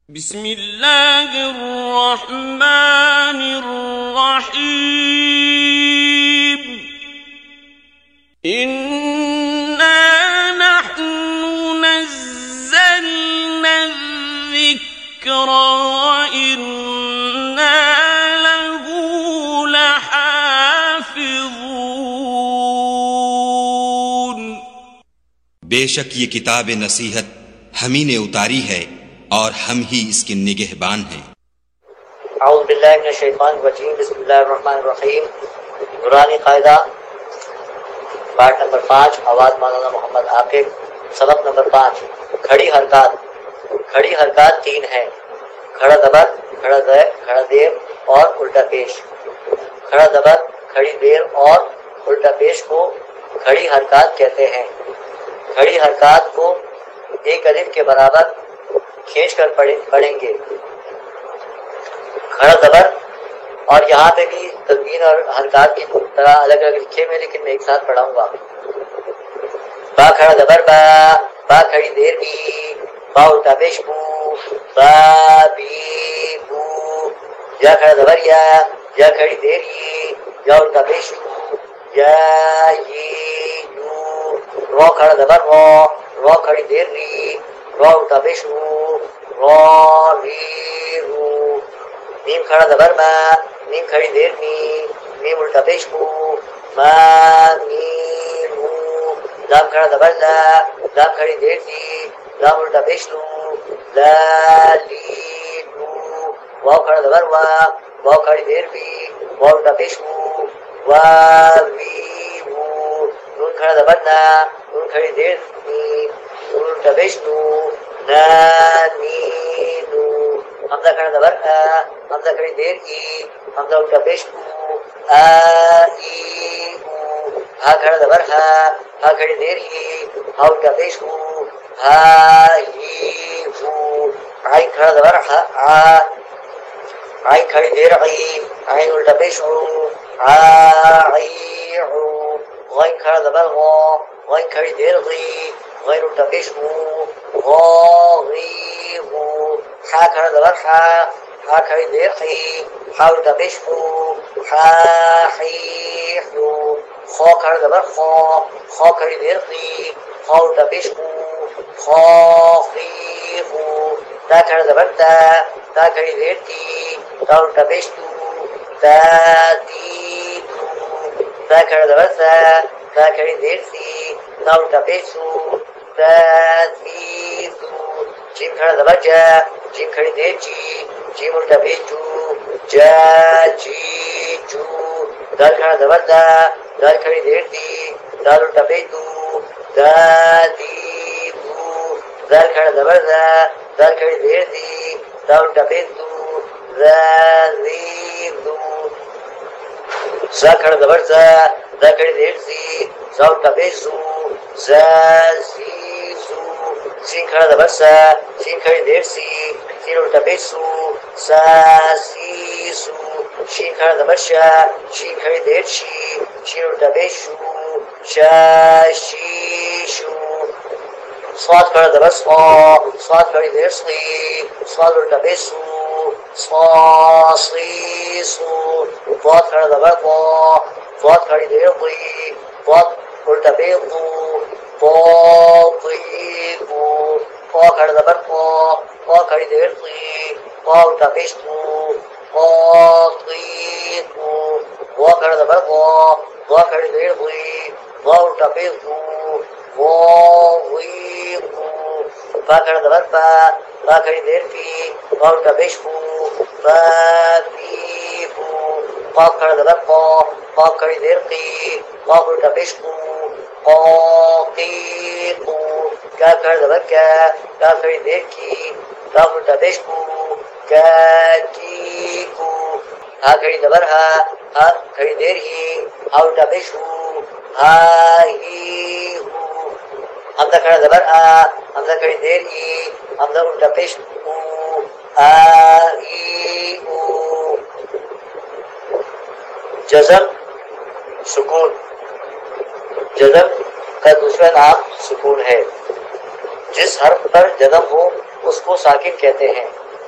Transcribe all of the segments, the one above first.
बिस्मिल्लाहिर्रहमानिर्रहीम। इन्ना नहनु नज़्ज़लना ज़िक्र व इन्ना लहू लहाफ़िज़ून। बेशक ये किताब नसीहत हम ही ने उतारी है और हम ही इसके निगहबान हैं। औज़ु बिल्लाहि मिनश शैतानिर रजीम। बिस्मिल्लाहिर्रहमानिर्रहीम। नूरानी कायदा पाठ नंबर 5, आवाज मौलाना मोहम्मद आकिब। सबक नंबर 5, खड़ी हरकत। खड़ी हरकत 3 है: खड़ा दबर, खड़ा देर और उल्टा पेश। खड़ा दबर, खड़ी देर और उल्टा पेश को खड़ी हरकत कहते हैं। खड़ी हरकत को एक अलिफ के बराबर खींच कर पढ़ेंगे। खड़ा दबर, और यहाँ पे भी तस्वीर और हरकत की तरह अलग अलग लिखे में, लेकिन मैं एक साथ पढ़ाऊंगा। बा खड़ा दबर बा, बा खड़ी देर बी, बा उल्टा पेश बू, बा बी बू। या खड़ा दबर या खड़ी देर ये, या उल्टा पेश या ये यू। रो खड़ा दबर रो, रो खड़ी देर री, रो उल्टा पेश रू, रो री रू। मीम खड़ा दबर मा, मीम खड़ी देर मी, मीम उल्टा पेश मू, मा मी मू। लाम खड़ा दबर ला, लाम खड़ी देर ली, लाम उल्टा पेश लू, ला ली लू। वाव खड़ा दबर वा, वाव खड़ी देर वी, वाव उल्टा पेश मू, वा वी मू। नून खड़ा दबर ना, नून खड़ी देर मी, नून उल्टा पेश लू, ना नी नू। हमजा खड़ा दबर आ, हमजा खड़ी देर ई, हमजा उल्टा पेश ऊ, आ ई ऊ। हा खड़ा दबर हा, हा खड़ी देर ही, हा उल्टा पेश ऊ, हा ही हू। आइन खड़ा दबर हा आ, आइन खड़ी देर आई, आइन उल्टा पेश ऊ, आ ई ऊ। गैन खड़ा दबर गो, गैन खड़ी देर गी, गैन उल्टा पेश ऊ, गो गी हू। हा खड़ा दबर हा, हा खड़ी देर ही, हा उल्टा पेश हू, हा ही हू। खो खड़ा दबर खो, खो खड़ी देर ही, खो उल्टा पेश हू, खो ही हू। ता खड़ा दबर ता, ता खड़ी देर ती, ता उल्टा पेश तू, ता ती तू। ता खड़ा दबर ता, ता खड़ी देर ती, ता उल्टा पेश तू, ता ती तू। जीम खड़ा दबर जा, जीम खड़ी देर जी, जीम उल्टा पेश जू, जा जी जू। दाल खड़ा दबर दा, दाल खड़ी देर दी, दाल उल्टा पेश दू, दा दी दू। दाल खड़ा दबर दा, दाल खड़ी देर दी, दाल उल्टा पेश दू, दा दी दू। ज़ा खड़ा दबर ज़ा, ज़ा खड़ी देर ज़ी, ज़ा उल्टा पेश ज़ू, ज़ा ज़ी ज़ू। सीन खड़ा दबर सा, सीन खड़ी देर सी, सीन उल्टा पेश सू, सा सी सू। शीन खड़ा दबर शा, शीन खड़ी देर शी, शीन उल्टा पेश शू, शा शी शू। स्वाद खड़ा दबर स्वा, स्वाद खड़ी देर सी, स्वाद उल्टा पेश सू, स्वा सी सू। वाद खड़ा दबर वा, वाद खड़ी देर वी, वाद उल्टा पेश दू, पा खड़ा दबर पा, पा खड़ी देर ती, पा उल्टा पेश तू, पा ती तू। वा खड़ा दबर वा, वा खड़ी देर वी, वा उल्टा पेश तू, वा वी तू। पा खड़ा दबर पा, पा खड़ी देर ती, पा उल्टा पेश तू, पा ती तू। पा खड़ा दबर पा, पा खड़ी देर ती, पा उल्टा पेश तू, क्या खड़ा दबर क्या, क्या खड़ी देर की, क्या उल्टा पेश कू, क्या की कू। हा खड़ी दबर हा खड़ी देर ही, हा उल्टा पेश हू, हा ही हू। हमजा खड़ा दबर आ, हमजा खड़ी देर ही, हमजा उल्टा पेश हू, आ ई ऊ। जज़म सुकून। जज़म का दूसरा नाम सुकून है। जिस हर्फ पर जज़म हो उसको साकिन कहते हैं।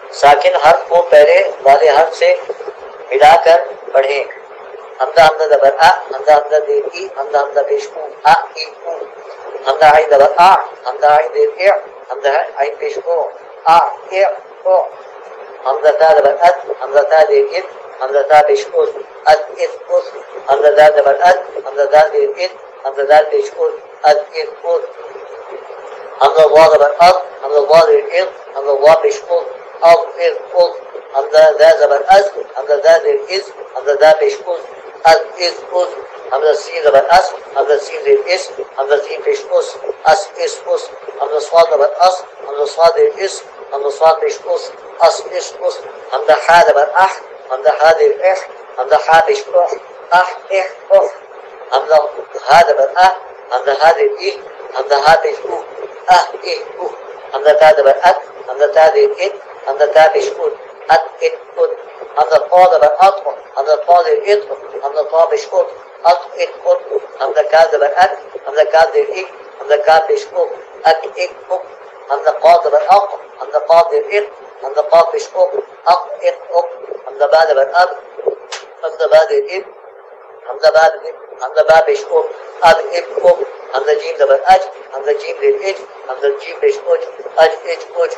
साकिन हर्फ को पहले वाले हर्फ से मिलाकर पढ़ें। हमदा हमदा दबर आ, हमदा हमदा देर ई, हमदा हमदा पेश ऊ, आ ई ऊ, हमदा आइन दबर आ, हमदा आइन देर ए, हमदा आइन पेश ओ, आ ए ओ, हमदा ता दबर अद, हमदा ता देर इद, हमदा ता पेश उस, अद इद उस, हमदा दा दबर अद, हमदा दा देर इद, हमदा दा पेश उस, अद इद उस, हमदा वा दबर अद, हमदा वा देर इद, हमदा वा पेश उस, अद इद उस, हमदा दा दबर अज, हमदा दा देर इज, हमदा दा पेश उस, अज इज उस, हमदा scene दबर us, Hamda seen there इस, हमदा सीन पेश उस, अस इस उस, हमदा स्वाद दबर अस, हमदा स्वाद देर इस, हमदा स्वाद पेश उस, अस इस उस, हमदा हा दबर अह, हमदा हा देर एह, हमदा हा पेश उह, अह एह उह, हमदा हा दबर अह, हमदा हा देर इह, हमदा हा पेश उह, अह इह उह, हमदा ता दबर अद, हमदा ता देर इद, हमदा ता पेश उद, अद इद उद, हमदा ता दबर अद, हमदा ता देर इद, हमदा ता पेश उद, अद इद उद, हमदा का दबर अद, हमदा का देर इद, हमदा का पेश उद, अद इद उद, हमदा का दबर अद, हमदा का देर इद, हमदा का पेश उद, अद इद उद, हमदा बा दबर अद, हमदा बा देर इद, हमदा बा पेश उद, अद इद उद, हमदा जीम दबर अज, हमदा जीम देर इज, हमदा जीम पेश उज, अज इज उज,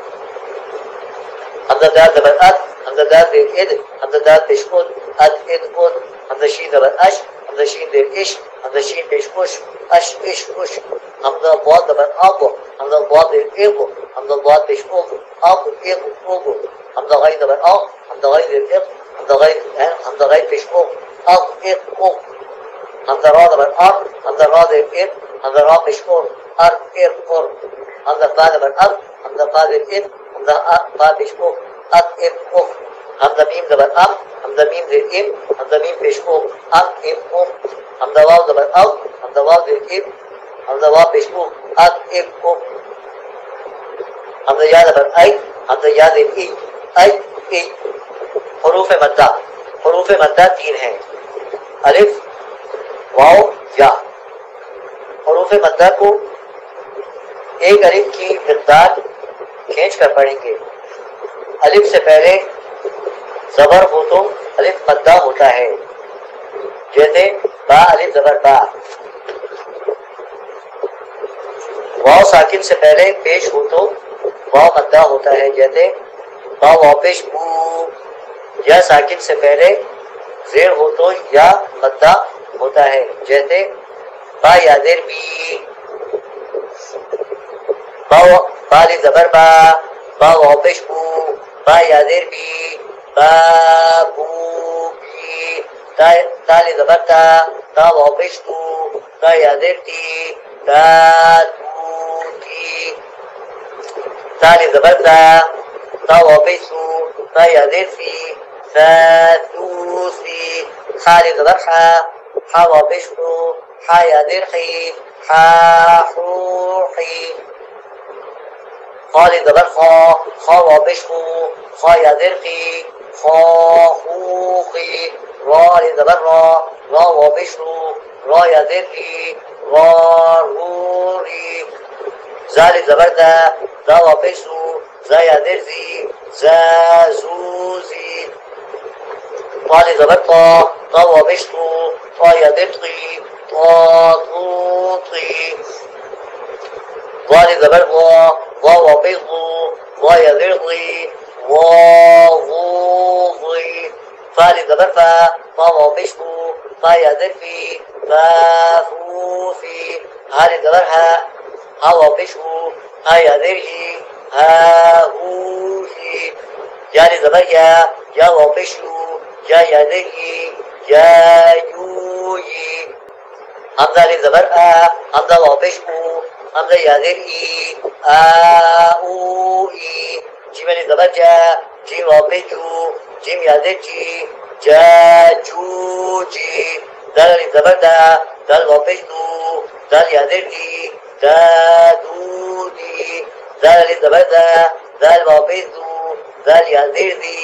हमदा दाल दबर अद, हमदा दाल देर इद, हमदा दाल पेश उद, अद इद उद, हमदा शीन दबर अश, हमदा शीन देर इश, हमदा शीन पेश उश, अश इश उश, हमदा बाद दबर अब, हमदा बाद देर इब, हमदा बाद पेश उब, अब इब उब, हमदा गाय दबर अ, हमदा गाय देर इब, हमदा गाय पेश उब, अब इब उब, हमदा रा दबर अब, हमदा रा देर इब, हमदा रा पेश उब, अर इब उब, हमदा फा दबर अब, हमदा फा देर इब, हमदा फा पेश उब, अब इब उब, हमदा मीम दबर अब, हमदा मीम देर इब, हमदा मीम पेश उब, अब इब उब, हमदा वाव दबर अब, हमदा वाव देर इब, हमदा वाव पेश उब, अब इब उब, हमदा या दबर आई, हमदा या देर ई, आई ई, हुरूफ मद्दा। हुरूफ मद्दा 3 हैं, अलिफ वाव या। हुरूफ मद्दा को एक अलिफ की मिक़दार खींच कर पढ़ेंगे। अलिफ से पहले जबर हो तो अलिफ मद्दा होता है, जैसे बा अलिफ जबर बा। वाव साकिन से पहले पेश हो तो वाव मद्दा होता है, जैसे बा वाव पेश बू। या साकिन से पहले जेर हो तो या मद्दा होता है, जैसे बा या देर बी। बा अलिफ जबर बा, बा वाव पेश बू, बा या देर बी, बाबू की। ता अलिफ जबर ता, ता वाव पेश तू, ता या देर ती, तातूती। ता अलिफ जबर ता, ता वाव पेश तू, ता या देर सी, सातूसी। खा अलिफ जबर खा, खा वाव पेश तू, खा या देर खी, खाहूही। खा अलिफ जबर खा, खा वाव पेश तू, खा या देर खी, खाहूखी। रा अलिफ जबर रा, रा वाव पेश तू, रा या देर ती, गारूरी। जा अलिफ जबर दा, दा वाव पेश तू, जा या देर जी, जाजूजी। ता अलिफ जबर ता, ता वाव पेश तू, ता या देर ती, तातूती। वा अलिफ जबर वा, वा वाव पेश तू, वा या देर ती, वागूजी। फा अलिफ जबर फा, फा वाव पेश तू, फा या देर फी, फाफूफी। हा अलिफ जबर हा, हा वाव पेश तू, हा या देर ही, हाहूही। या अलिफ जबर या, या वाव पेश तू, या देर ही, यायूही। हमजा अलिफ जबर आ, हमजा वाव पेश ऊ, हमजा या देर ई, आऊई। जीम अलिफ जबर जा, जीम वाव पेश जू, जीम या देर जी, जाजूजी। दाल अलिफ जबर दा, दाल वाव पेश दू, दाल या देर दी, दादूदी। दाल अलिफ जबर दा, दाल वाव पेश दू, दाल या देर दी,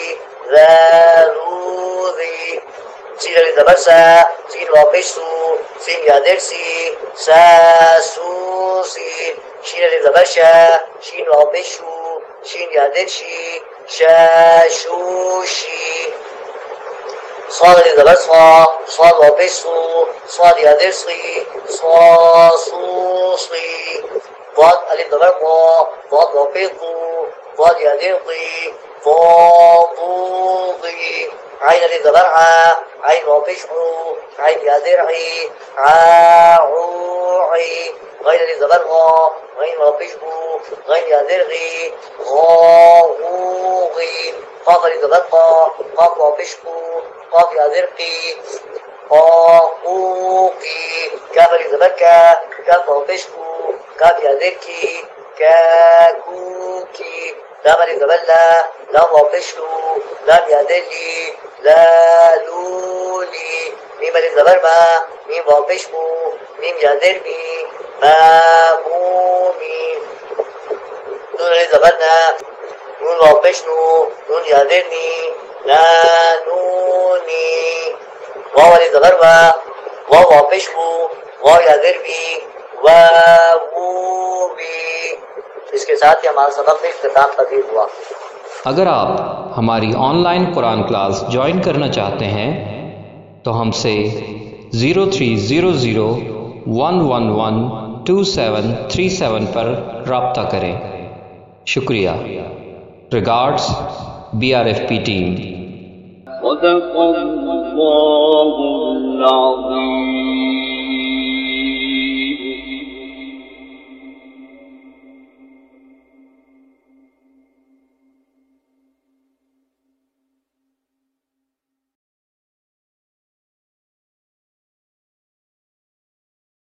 दारूदी। सीन अलिफ जबर सा, सीन वाव पेश सू, सीन या देर सी, सासूसी। शीन अलिफ जबर शा, शीन वाव पेश शू, شين يا درشي شاشوشي صاد اللي زبر صا صاد وبسو صاد يا درسي صاصوصي ضاد اللي زبر ضا ضاد وبيضو ضاد يا درضي ضاضوضي عين اللي زبر ع عين وبشعو عين يا درعي عاعوعي غين اللي زبر غا غين وبشعو غين يا درغي غاغوغي قاف اللي زبر قا قاف وبشعو قاف يا درقي قاقوقي كاف اللي زبر كا كاف وبشعو كاف يا دركي كاكوكي لام اللي زبر لا لام وبشعو لام يا درلي لا لولي ميم اللي زبر ما ميم وبشعو ميم يا دربي مامومي نون اللي زبرنا نون وبشنو نون يا درني لا نوني واو اللي زبر ما واو وبشعو واو يا دربي واوومي इसके साथ ही हमारा सबक में इख्तिताम पजीर हुआ। अगर आप हमारी ऑनलाइन कुरान क्लास ज्वाइन करना चाहते हैं तो हमसे 0300111237 पर रब्ता करें। शुक्रिया। Regards BRFP team.